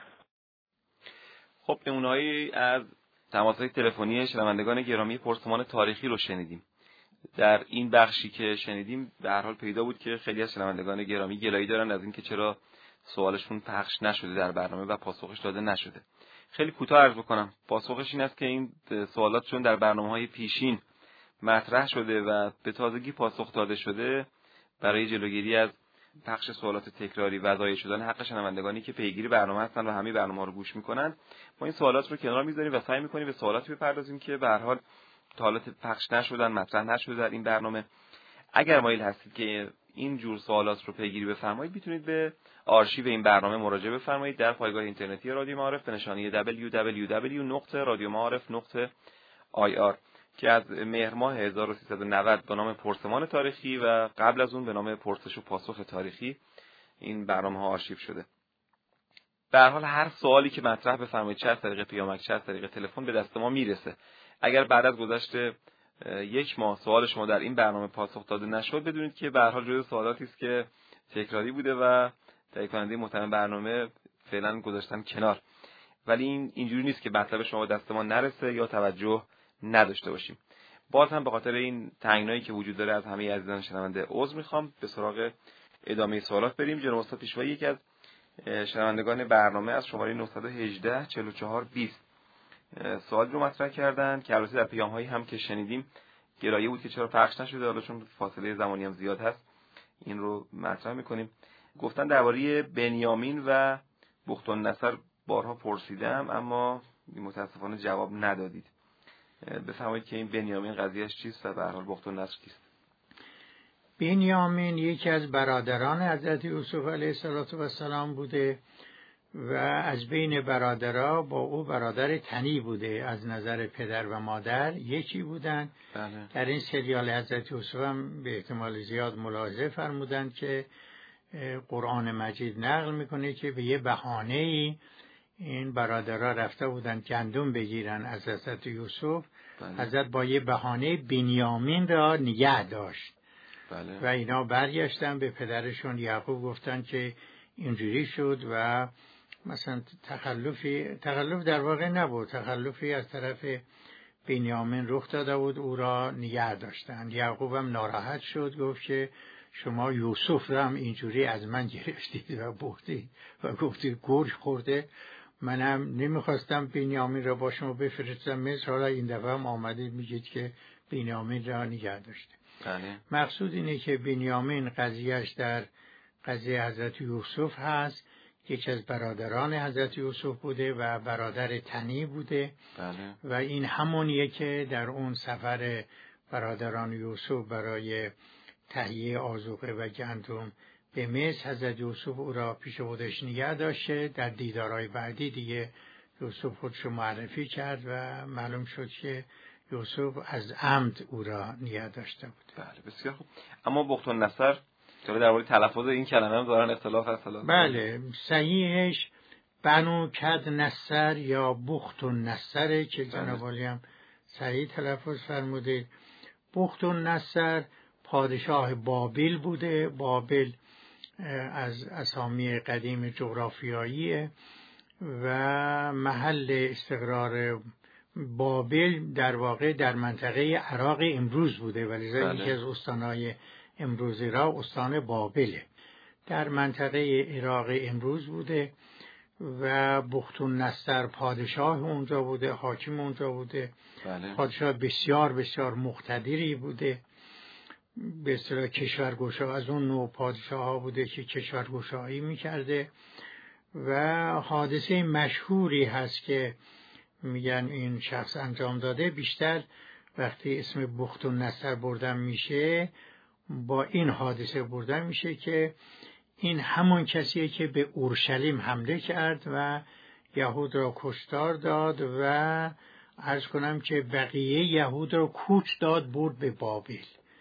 خب نمونه‌ای از تماس‌های تلفنی شنوندگان گرامی پرسمان تاریخی رو شنیدیم. در این بخشی که شنیدیم به هر حال پیدا بود که خیلی از شنوندگان گرامی گلایه دارن از اینکه چرا سوالشون پخش نشده در برنامه و پاسخش داده نشده. خیلی کوتاه عرض بکنم. پاسخش این است که این سوالات چون در برنامه‌های پیشین مطرح شده و به تازگی پاسخ داده شده، برای جلوگیری از پخش سوالات تکراری و ضایع شدن حق شنوندگانی که پیگیر برنامه هستن و همه برنامه‌ها رو گوش می‌کنن، ما این سوالات رو کنار می‌ذاریم و سعی می‌کنیم به سوالاتی بپردازیم که به هر حال تا حالا پخش نشدن، مطرح نشده در این برنامه. اگر مایل هستید که این جور سوالات رو پیگیری بفرمایید، میتونید به آرشیو این برنامه مراجعه بفرمایید در پایگاه اینترنتی رادیو معارف به نشانی دبلیو دبلیو دبلیو نقطه رادیو معارف نقطه آی آر که از مهر ماه هزار و سیصد و نود به نام پرسمان تاریخی و قبل از اون به نام پرسش و پاسخ تاریخی این برنامه ها آرشیو شده. به هر حال هر سوالی که مطرح بفرمایید، چه از طریق پیامک چه از طریق تلفن، به دست ما میرسه. اگر بعد از گذشت یک ماه سوال شما در این برنامه پاسخ داده نشد، بدونید که به هر حال جزو سوالاتی است که تکراری بوده و تهیه کننده محترم برنامه فعلا گذاشتن کنار. ولی این اینجوری نیست که مطلب شما دست ما نرسه یا توجه نداشته باشیم. باز هم به خاطر این تنگنایی که وجود داره از همه عزیزان شنونده عذر میخوام. به سراغ ادامه سوالات بریم. جناب استاد پیشوایی یکی از شنوندگان برنامه از شماره نهصد و هجده چهل و چهار بیست سوال رو مطرح کردن که البته در پیام‌هایی هم که شنیدیم گرایه بود که چرا پخش نشده، حالا چون فاصله زمانی هم زیاد هست این رو مطرح می‌کنیم. گفتن درباره بنیامین و بخت النصر بارها پرسیدم اما متاسفانه جواب ندادید. بفرمایید که این بنیامین قضیهش چیست و به هر حال بخت النصر کیست؟ بنیامین یکی از برادران حضرت یوسف علیه السلام بوده و از بین برادرها با او برادر تنی بوده، از نظر پدر و مادر یکی بودن. بله. در این سریال حضرت یوسف هم به احتمال زیاد ملاحظه فرمودند که قرآن مجید نقل میکنه که به یه بهانه‌ای این برادرها رفته بودن گندم بگیرن از حضرت یوسف. بله. حضرت با یه بهانه بنیامین را نگه داشت. بله. و اینا برگشتن به پدرشون یعقوب گفتن که اینجوری شد و مثلا تخلفی تخلف در واقع نبود، تخلفی از طرف بنیامین رخ داده بود، او را نگه داشتن. یعقوب هم ناراحت شد، گفت که شما یوسف را هم اینجوری از من گرفتید و بردید و گفتید گرگ خورده، منم نمیخواستم بنیامین را با شما بفرستم مصر، حالا این دفعه هم آمدید میگید که بنیامین را نگه داشته. بله. مقصود اینه که بنیامین قضیهش در قضیه حضرت یوسف هست، یکی از برادران حضرت یوسف بوده و برادر تنی بوده. بله. و این همونیه که در اون سفر برادران یوسف برای تهیه آذوقه و گندم به مصر حضرت یوسف او را پیش خودش نگه داشته. در دیدارهای بعدی دیگه یوسف خودش معرفی کرد و معلوم شد که یوسف از عمد او را نگه داشته بود. بله بسیار خوب. اما بخت النصر چرا درباره تلفظ این کلمه هم دارن اختلاف اصلا؟ بله صحیحش بنو کد نصر یا بخت النصر که جناب عالی هم صحیح تلفظ فرمودید. بخت النصر پادشاه بابل بوده. بابل از اسامی قدیم جغرافیاییه و محل استقرار بابل در واقع در منطقه عراق امروز بوده ولی یکی از استانهای امروزی را استان بابله. در منطقه عراق امروز بوده و بخت النصر پادشاه اونجا بوده، حاکم اونجا بوده. بله. پادشاه بسیار بسیار مقتدری بوده، به اصطلاح کشورگشا، از اون نوع پادشاه ها بوده که کشورگشایی میکرده و حادثه مشهوری هست که میگن این شخص انجام داده. بیشتر وقتی اسم بخت النصر بردن میشه با این حادثه بردن میشه که این همون کسیه که به اورشلیم حمله کرد و یهود را کشتار داد و عرض کنم که بقیه یهود را کوچ داد برد به بابل.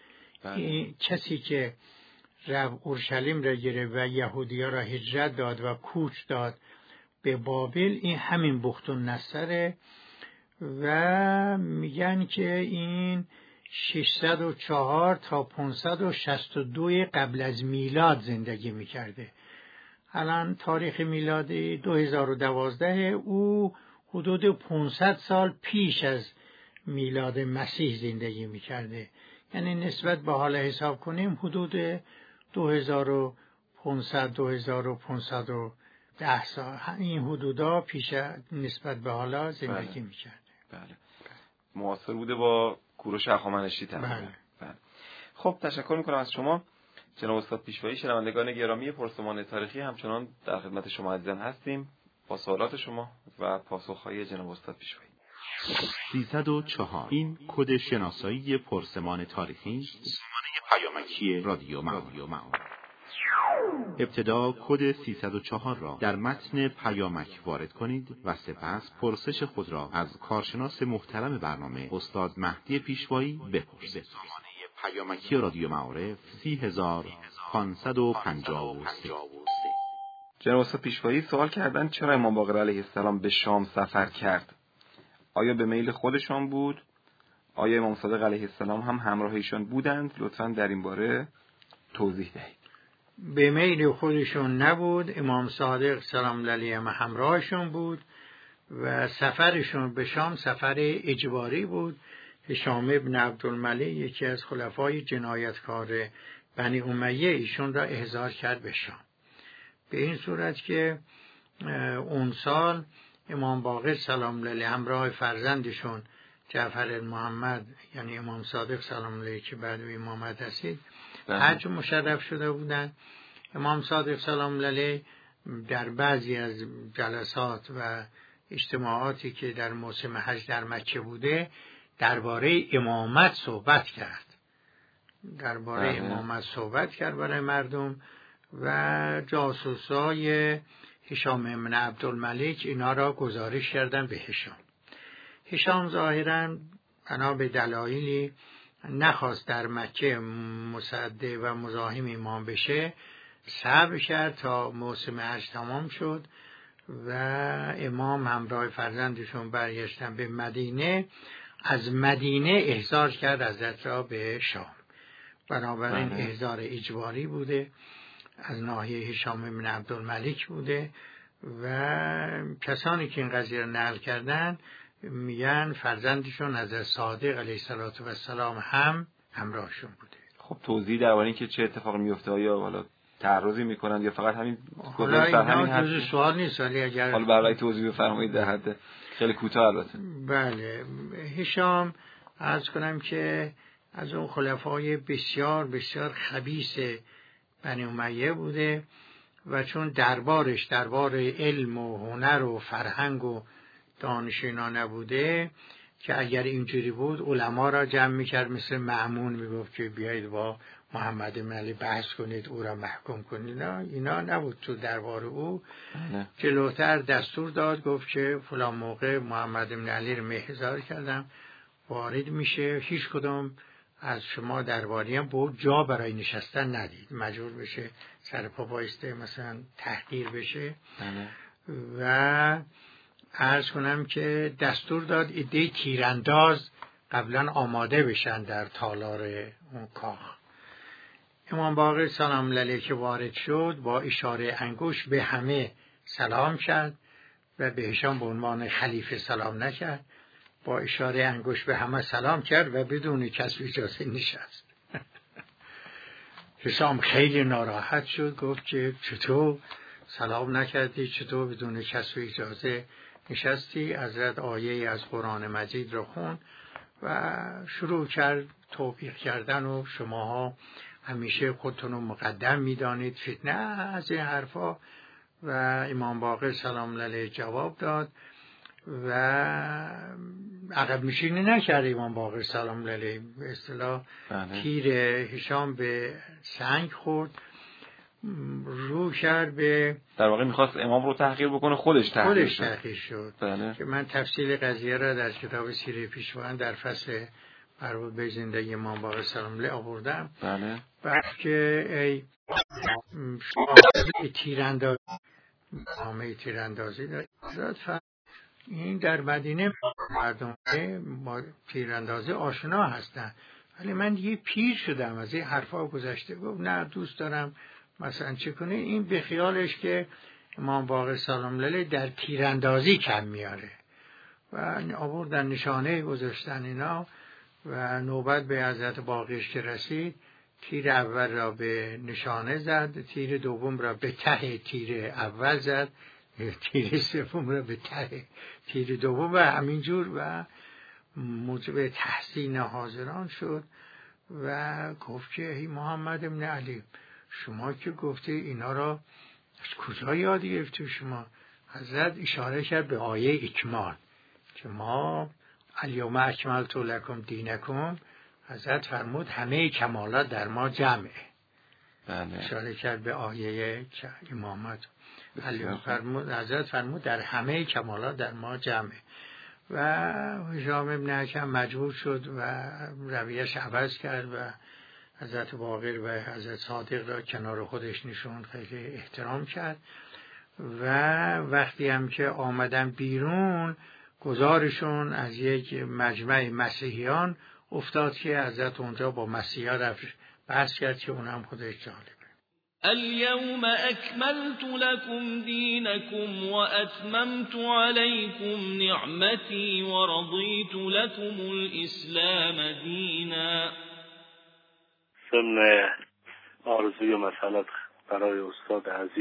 این کسی که رفت اورشلیم را گرفت و یهودی‌ها را هجرت داد و کوچ داد به بابل این همین بخت النصره و میگن که این ششصد و چهار تا پانصد و شصت و دو قبل از میلاد زندگی میکرده. الان تاریخ میلادی دو هزار و دوازده، او حدود پانصد سال پیش از میلاد مسیح زندگی میکرده. یعنی نسبت به حال حساب کنیم حدود دو هزار و پانصد دو هزار و پانصد و ده سال این حدودا پیش نسبت به حالا زندگی بله. میکرده. بله. معاصر بوده با کوروش هخامنشی تقریبا. بله. بله. خب تشکر میکنم از شما جناب استاد پیشوایی. شنوندگان گرامی پرسمان تاریخی همچنان در خدمت شما عزیزان هستیم با سوالات شما و پاسخهای جناب استاد پیشوایی. سیصد و چهار این کد شناسایی پرسمان تاریخی پرسمان پیامکی رادیو معارف. ابتدا کد سیصد و چهار را در متن پیامک وارد کنید و سپس پرسش خود را از کارشناس محترم برنامه استاد مهدی پیشوایی بپرسید. سامانه پیامکی رادیو معارف سی هزار پانصد و پنجاه و سه. جناب استاد پیشوایی سوال کردن چرا امام باقر علیه السلام به شام سفر کرد؟ آیا به میل خودشان بود؟ آیا امام صادق علیه السلام هم همراه ایشان بودند؟ لطفاً در این باره توضیح دهید. به میل خودشون نبود. امام صادق سلام علیه همراهشون بود و سفرشون به شام سفر اجباری بود. هشام ابن عبدالملک یکی از خلفای جنایتکار بنی امیه ایشون را احضار کرد به شام. به این صورت که اون سال امام باقر سلام علیه همراه فرزندشون جعفر محمد یعنی امام صادق سلام علیه که بعد امامت هستید حج مشرف شده بودن. امام صادق سلام علیه در بعضی از جلسات و اجتماعاتی که در موسم حج در مکه بوده درباره امامت صحبت کرد درباره امامت صحبت کرد برای مردم و جاسوسای هشام بن عبدالملک اینا را گزارش کردن به هشام. هشام ظاهراً بنا به دلایلی نخواست در مکه مصدع و مزاحم امام بشه، صبر کرد تا موسم حج تمام شد و امام همراه فرزندشون برگشتن به مدینه. از مدینه احضار کرد حضرت را به شام، بنابراین احضار اجباری بوده از ناحیه هشام بن عبدالملک بوده و کسانی که این قضیه را نقل کردن میگن فرزندشون حضرت صادق علیه السلام هم همراهشون بوده. خب توضیح درباره این که چه اتفاقی میفته، آیا حالا تعرضی میکنن یا فقط همین حالا اینا جزء سوال نیست، ولی اگر حالا برای توضیح بفرمایید در حد خیلی کوتاه البته. بله، هشام عرض کنم که از اون خلفای بسیار بسیار خبیث بنی امیه بوده و چون دربارش دربار علم و هنر و فرهنگ و دانش اینا نبوده که اگر اینجوری بود علما را جمع میکرد، مثل مأمون میگفت که بیایید با محمد بن علی بحث کنید او را محکوم کنید. نه، اینا نبود تو دربار او. نه. جلوتر دستور داد، گفت که فلان موقع محمد بن علی رو احضار کردم، وارد میشه، هیچ کدوم از شما درباری هم به جا برای نشستن ندید، مجبور بشه سر پا بایسته مثلا تحقیر بشه. نه. و عرض کنم که دستور داد ایده تیرانداز قبلا آماده بشن در تالار اون کاخ. امام باقر سلام علیه که وارد شد با اشاره انگشت به همه سلام کرد و به هشام به عنوان خلیفه سلام نکرد، با اشاره انگشت به همه سلام کرد و بدون کسب اجازه نشست. هشام خیلی ناراحت شد، گفت که چطور سلام نکردی، چطور بدون کسب اجازه نشستی؟ حضرت آیه از قرآن مجید رو خون و شروع کرد توبیخ کردن و شماها همیشه خودتون رو مقدم میدانید، فتنه از این حرفا. و امام باقر سلام علیه جواب داد و عقب نشینی نکرد. امام باقر سلام علیه به اصطلاح تیر هشام به سنگ خورد، رو کرد به در واقع میخواست امام رو تحقیر بکنه، خودش تحقیر خودش شد, تحقیر شد. بله. که من تفصیل قضیه را در کتاب سیره پیشوان در فصل مربوط به زندگی امام باقر سلام علیه آوردم. بله. بعد که ای تیراندازی نامه تیراندازی داد، این در مدینه مردم با تیراندازی آشنا هستن، ولی من دیگه پیر شدم از این حرفا گذشته. گفت نه دوست دارم مثلا چه کنه، این به خیالش که امام باقر سلام علیه در تیراندازی کم میاره و آوردن نشانه گذاشتن اینا و نوبت به حضرت باقرش که رسید، تیر اول را به نشانه زد، تیر دوم را به ته تیر اول زد، تیر سوم را به ته تیر دوم و همینجور و موجب تحسین حاضران شد و گفت که ای محمد بن علی، شما که گفته اینا را از کجا یاد گرفتی شما؟ حضرت اشاره کرد به آیه اکمال که ما الیوم اکملت لکم دینکم، حضرت فرمود همه کمالات در ما جمعه. بله. اشاره کرد به آیه امامت. فرمود حضرت فرمود در همه کمالات در ما جمعه و هشام ابن حکم مجبور شد و رویش عوض کرد و حضرت باقر و حضرت صادق را کنار خودش نشون، خیلی احترام کرد و وقتی هم که آمدن بیرون گزارشون از یک مجمع مسیحیان افتاد که حضرت اونجا با مسیحا رفت بحث کرد که اون هم خودش جالبه. اليوم أكملت لكم دينكم وأتممت عليكم نعمتي ورضيت لكم الإسلام دينا. ضمن آرزوی مسئلت برای استاد عزیز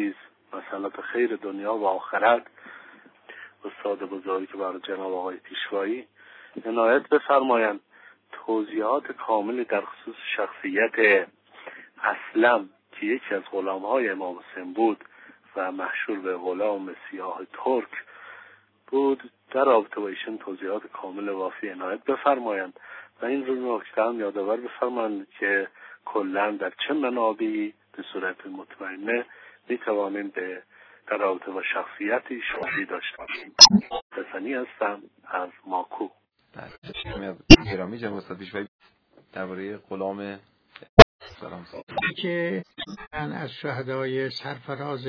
مسئلات خیر دنیا و آخرت، استاد بزرگی که برای جناب آقای پیشوایی عنایت بفرمایند توضیحات کامل در خصوص شخصیت اسلم که یکی از غلام‌های امام حسین بود و مشهور به غلام سیاه ترک بود، در رابطه با ایشون توضیحات کامل وافی عنایت بفرمایند و این رو نکته هم یادآور بفرمایند که کلا در چه منابعی به صورت مطمئنه میتوانیم به در رابطه با شخصیت ایشون داشته باشیم. حسنی هستم از ماکو. گرامی جناب استاد پیشوایی درباره غلام سلام که من از شهدای سرفراز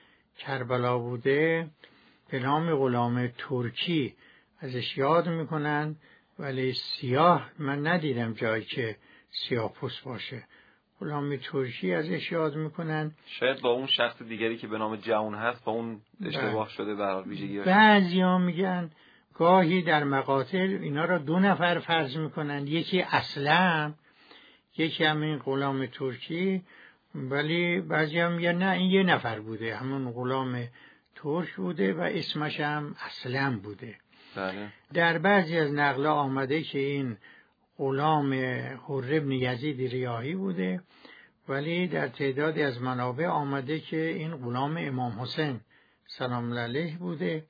کربلا بوده به نام غلام ترکی ازش یاد میکنن، ولی سیاه من ندیدم جایی که سیاه پوست باشه. غلام ترکی ازش یاد میکنن. شاید با اون شخص دیگری که به نام جون هست با اون اشتباه شده به هر ویژگی. بعضیا میگن گاهی در مقاتل اینا را دو نفر فرض میکنن، یکی اسلم یکی همین غلام ترکی، ولی بعضی هم میگن نه این یه نفر بوده، همون غلام ترک بوده و اسمش هم اسلم بوده. بله. در بعضی از نقلا آمده که این غلام حر بن یزید ریاحی بوده، ولی در تعدادی از منابع آمده که این غلام امام حسین سلام علیه بوده.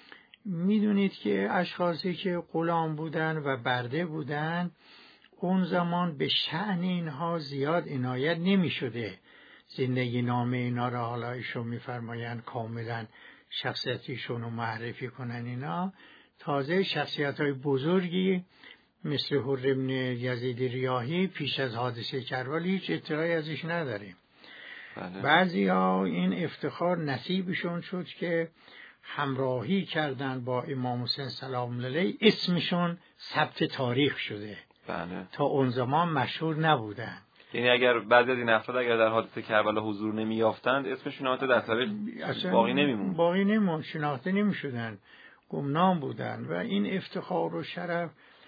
میدونید که اشخاصی که غلام بودن و برده بودن اون زمان به شأن اینها زیاد عنایت نمی شده. زندگی نامه اینا را حالا ایشون میفرماین کاملا شخصیتیشون رو معرفی کنن. اینا تازه شخصیت های بزرگی مثل حر بن یزید ریاحی پیش از حادثه کربلا هیچ اطلاعی ازش نداریم. بله. بعضی ها این افتخار نصیبشون شد که همراهی کردن با امام حسین سلام علیه، اسمشون ثبت تاریخ شده. بله. تا اون زمان مشهور نبودن. یعنی اگر بعضی از این افراد اگر در حادثه کربلا حضور نمی یافتند اسمشون البته در تاریخ باقی نمیموند. باقی نمیموند، شناخته نمیشدن، گمنام بودن و این افتخار و شرف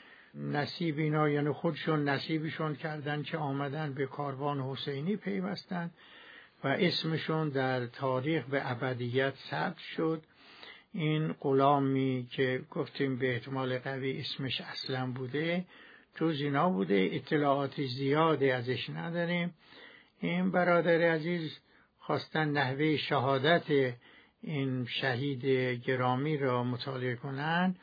نصیب اینا، یعنی خودشون نصیبشون کردن که آمدن به کاروان حسینی پیوستن و اسمشون در تاریخ به ابدیت ثبت شد. این غلامی که گفتیم به احتمال قوی اسمش اسلم بوده جز اینا بوده، اطلاعات زیادی ازش نداریم. این برادر عزیز خواستن نحوه شهادت این شهید گرامی را مطالعه کنند.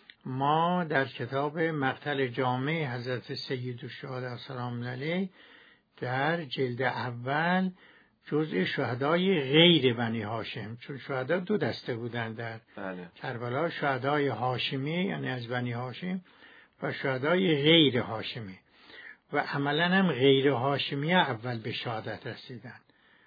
ما در کتاب مقتل جامع حضرت سیدالشهدا سلام علیه در جلد اول جزء شهدای غیر بنی هاشم، چون شهدا دو دسته بودن در بله. کربلا، شهدای هاشمی یعنی از بنی هاشم و شهدای غیر هاشمی، و عملا هم غیر هاشمی اول به شهادت رسیدن،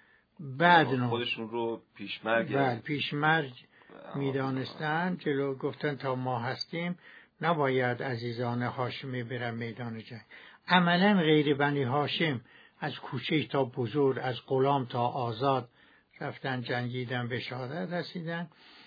بعد خودشون رو پیشمرگ بعد پیشمرگ میدانستن. جلو گفتن تا ما هستیم نباید عزیزان هاشمی برن میدان جنگ. عملا غیر بنی هاشم از کوچک تا بزرگ، از غلام تا آزاد رفتن جنگیدن به شهادت رسیدن.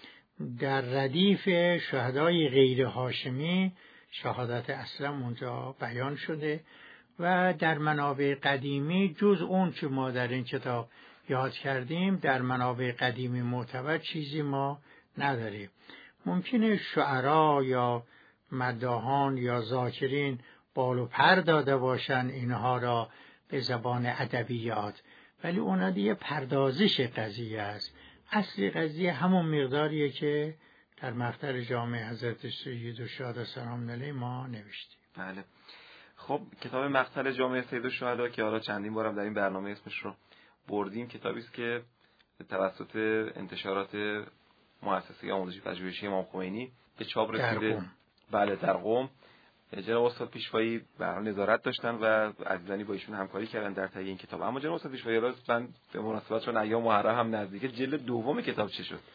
در ردیف شهدای غیر هاشمی شهادت اسلم اونجا بیان شده و در منابع قدیمی جز اون که ما در این کتاب یاد کردیم در منابع قدیمی معتبر چیزی ما نداریم. ممکنه شعرا یا مداحان یا ذاکرین بال و پر داده باشن اینها را به زبان ادبیات، ولی اونا دیگه پردازش قضیه است. اصلی قضیه همون مقداریه که در مقتل جامع حضرت سیدالشهدا سلام علیه ما نوشتیم. بله. خب کتاب مقتل جامع سیدالشهدا که حالا چندین بارم در این برنامه اسمش رو بردیم، کتابی است که توسط انتشارات مؤسسه آموزشی پژوهشی امام خمینی به چاپ رسیده. بله در قم. جناب استاد پیشوایی به حال نظارت داشتن و عزیزانی با ایشون همکاری کردن در تهیه این کتاب. اما جناب استاد پیشوایی راست من به مناسبت چون ایام محرم هم نزدیکه، جلد دوم کتاب چه شد؟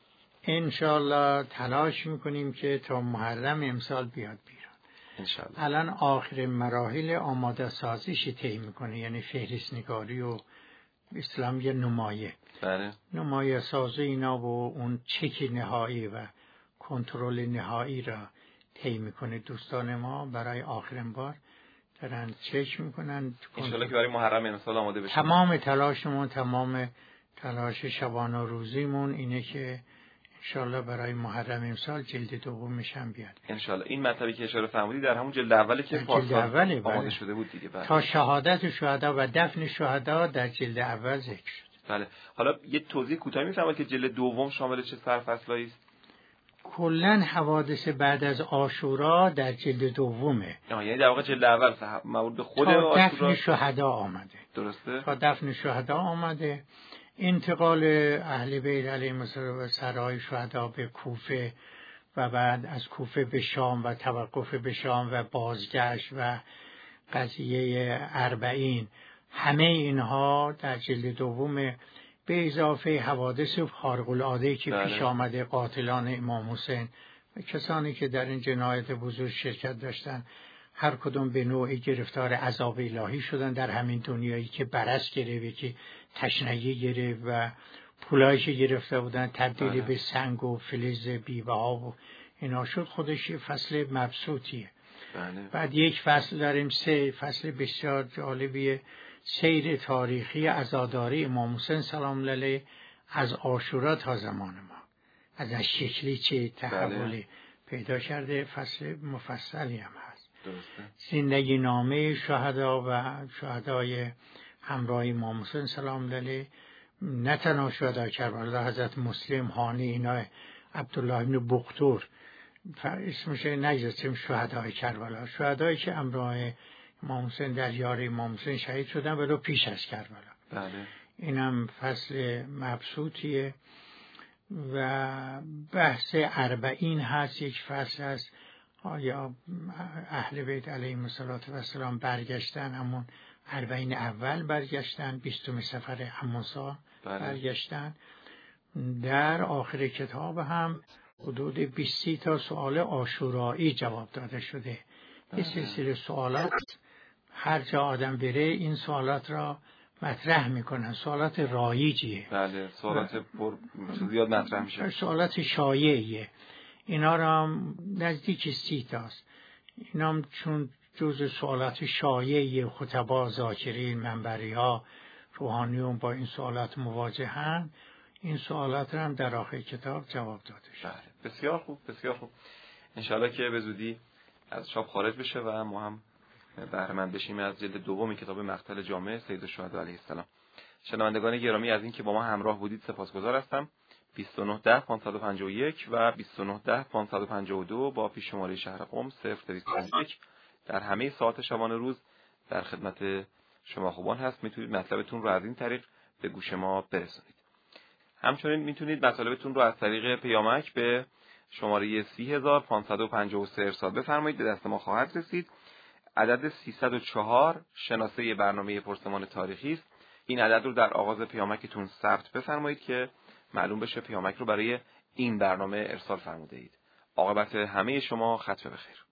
انشالله تلاش میکنیم که تا محرم امسال بیاد بیرون. انشالله. الان آخر مراحل آماده سازیش طی میکنه، یعنی فهرست نگاری و اسلام یه نمایه. بله. نمایه سازی اینا و اون چک نهایی و کنترل نهایی را طی میکنه. دوستان ما برای آخرین بار دارن چک میکنن. انشالله که برای محرم امسال آماده بشه. تمام تلاشمون، تمام تلاش شبانه روزیمون اینه که انشالله برای محرم امسال جلد دومش هم بیاد. انشالله. این مطلبی که اشاره فرمودید در همون جلد اولی که پارسال آماده شده بود دیگه. بله. تا شهادت شهدا و دفن شهدا در جلد اول ذکر شد. بله. حالا یه توضیح کوتاهی می‌فرمایید که جلد دوم شامل چه سرفصلایی است؟ کلاً حوادث بعد از عاشورا در جلد دومه. یعنی در واقع جلد اول مربوط به خود عاشورا تا دفن شهدا آمده. درسته؟ تا دفن شهدا آمده. انتقال اهل بیت علیهم السلام و سرای شهدا به کوفه و بعد از کوفه به شام و توقف به شام و بازگشت و قضیه اربعین، همه اینها در جلد دوم، به اضافه حوادث خارق العاده که بله. پیش آمده، قاتلان امام حسین و کسانی که در این جنایت بزرگ شرکت داشتن، هر کدوم به نوعی گرفتار عذاب الهی شدن در همین دنیایی که برس گرفت، که تشنگی گرفت و پولایی که گرفته بودن تبدیل بله. به سنگ و فلز بی‌بها و اینا شد. خودش فصل مبسوطیه. بله. بعد یک فصل داریم، سه فصل بسیار جالبیه، سیر تاریخی عزاداری امام حسین سلام علیه از عاشورا تا زمان ما، از از شکلی چه تحولی بله. پیدا کرده. فصل مفصلی هم هست. درسته. زندگی نامه شهدا و شهدای همراه امام حسین سلام علیه، نه تنها شهدای کربلا، حضرت مسلم، هانی، اینا، عبدالله بن بختور، اسمش نگذاشتیم شهدای کربلا، شهدایی که همراه امام حسین در یار امام حسین شهید شدن ولو پیش از کربلا. بله. اینم فصل مبسوطیه. و بحث اربعین هست، یک فصل هست آیا اهل بیت علیهم السلام برگشتن، همون اربعین اول برگشتن، بیستم سفر حماسا بله. برگشتن. در آخر کتاب هم حدود بیست تا سوال عاشورایی جواب داده شده. یه سلسله سوالات، هر جا آدم بره این سوالات را مطرح میکنن. سوالات رایجیه. بله. سوالات پر زیاد مطرح میشه. سوالات شایعیه. اینا را نزدیک سی تاست. اینا هم چون جز سوالات شایعی خطبا، ذاکرین، منبری ها، روحانیون با این سوالات مواجهن، این سوالات را هم در آخر کتاب جواب داده شد. بله. بسیار خوب، بسیار خوب. انشالله که به زودی از چاپ خارج بشه و ما هم بهره مند بشیم از جلد دوم کتاب مقتل جامع سید الشهدا علیه السلام. شنوندگان گرامی، از این که با ما همراه بودید سپاسگزار هستم. بیست و نه ده پانصد و پنجاه و یک و بیست و نه ده پانصد و پنجاه و دو با پیش شماره شهر قم صفر دویست و پنجاه و یک در همه ساعات شبانه روز در خدمت شما خوبان هست. میتونید مطلبتون رو از این طریق به گوش ما برسونید. همچنین میتونید مطالبتون رو از طریق پیامک به شماره سی هزار پانصد و پنجاه و سه ارسال بفرمایید، به دست ما خواهد رسید. عدد سیصد و چهار شناسه برنامه پرسمان تاریخی است. این عدد رو در آغاز پیامکتون ثبت بفرمایید که معلوم بشه پیامک رو برای این برنامه ارسال فرموده اید. عاقبت همه شما ختم بخیر.